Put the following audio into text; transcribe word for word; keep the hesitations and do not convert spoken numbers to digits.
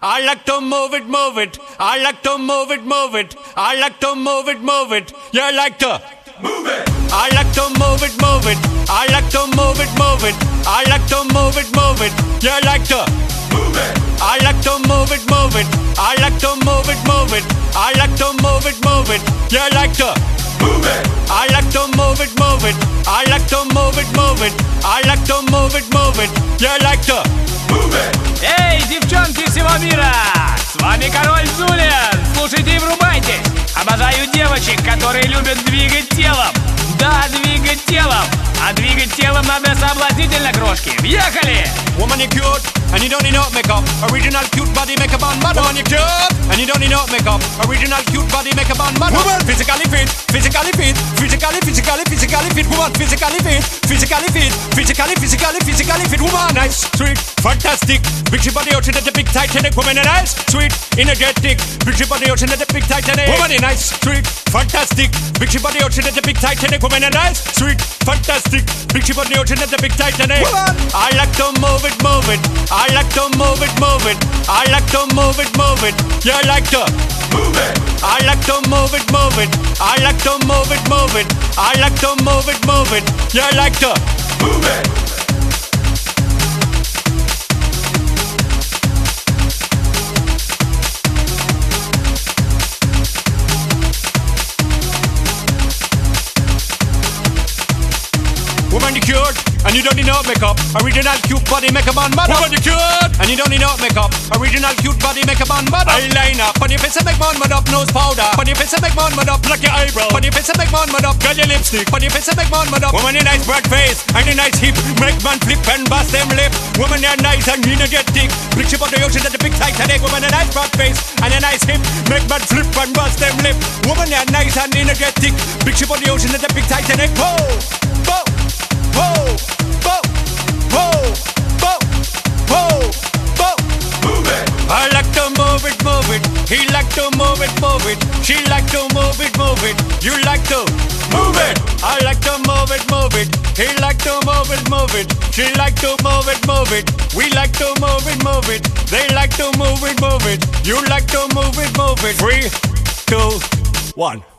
I like to move it, move it. I like to move it, move it. I like to move it, move it. You like to Move it! I like to move it, move it. I like to move it, move it. I like to move it, move it. You like to Move it! I like to move it, move it. I like to move it, move it. I like to move it, move it. You like to Move it! I like to move it, move it. I like to move it, move it. I like to move it, move it. You like to Move it! Эй, девчонки всего мира! С вами Король Джулиан! Слушайте и врубайтесь! Обожаю девочек, которые любят двигать телом! Да, двигать телом! А двигать телом надо соблазнительно, крошки! Въехали! Woman, you cute, and you don't need no makeup. Original cute body makeup on bad. Woman, you cute, and you don't need no makeup. Original cute body makeup on bad. Woman, physically fit, physically fit, physically, physically, physically fit. Woman, physically fit, physically fit, physically, physically, physically fit. Woman, nice, sweet, fantastic. Big she body ocean at the big Titanic. Woman, nice, sweet, energetic. Big she body ocean at the big Titanic. Woman, nice, sweet, fantastic. Big she body ocean at the big Titanic. Woman, nice, sweet, fantastic. Big she body ocean at the big Titanic. Woman, I like to move it, move it. I like to move it, move it. I like to move it, move it. You like to Move it! I like to move it, move it. I like to move it, move it. I like to move it, move it. You like to Move it! Woman, you cute, and you don't need no makeup. Original cute body makeup on bad. Woman, you cute, and you don't need no makeup. Original cute body makeup on bad. Eyeliner, on your face and make man mad up. Nose powder, on your face and make man mad up. Pluck your eyebrow, on your face and make man mad up. Girl, your lipstick, on your face and make man mad up. Woman, you nice broad face and a nice hip. Make man flip and bust them lip. Woman, you nice and energetic. Big ship on the ocean at the big Titanic. Woman, a nice broad face and a nice hip. Make man flip and bust them lip. Woman, you nice and energetic. Big ship on the ocean at the big Titanic. Whoa, whoa. Whoa, whoa, whoa, whoa, whoa, whoa. Move it! I like to move it, move it. He like to move it, move it. She like to move it, move it. You like to Move it! I like to move it, move it. He like to move it, move it. She like to move it, move it. We like to move it, move it. They like to move it, move it. You like to move it, move it. Three, two, one.